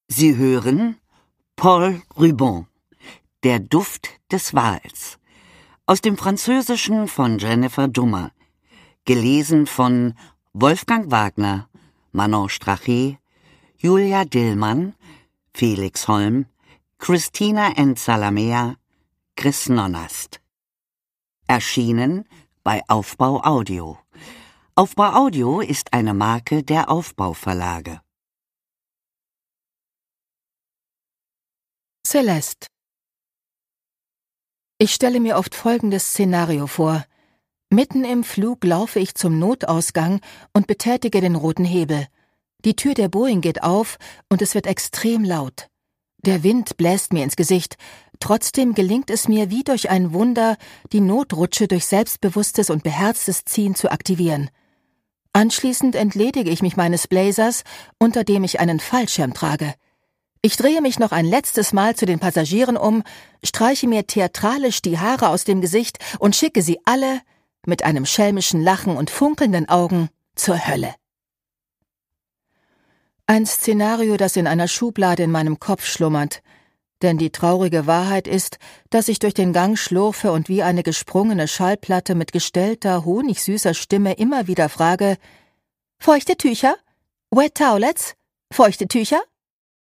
Sie hören Paul Rubon, Der Duft des Wals, aus dem Französischen von Jennifer Dummer, gelesen von Wolfgang Wagner, Manon Strache, Julia Dillmann, Felix Holm, Christina Nzalamea, Chris Nonnast. Erschienen bei Aufbau Audio. Aufbau Audio ist eine Marke der Aufbau Verlage. Celeste. Ich stelle mir oft folgendes Szenario vor. Mitten im Flug laufe ich zum Notausgang und betätige den roten Hebel. Die Tür der Boeing geht auf und es wird extrem laut. Der Wind bläst mir ins Gesicht. Trotzdem gelingt es mir wie durch ein Wunder, die Notrutsche durch selbstbewusstes und beherztes Ziehen zu aktivieren. Anschließend entledige ich mich meines Blazers, unter dem ich einen Fallschirm trage. Ich drehe mich noch ein letztes Mal zu den Passagieren um, streiche mir theatralisch die Haare aus dem Gesicht und schicke sie alle, mit einem schelmischen Lachen und funkelnden Augen, zur Hölle. Ein Szenario, das in einer Schublade in meinem Kopf schlummert. Denn die traurige Wahrheit ist, dass ich durch den Gang schlurfe und wie eine gesprungene Schallplatte mit gestellter, honigsüßer Stimme immer wieder frage: Feuchte Tücher? Wet Towelettes? Feuchte Tücher?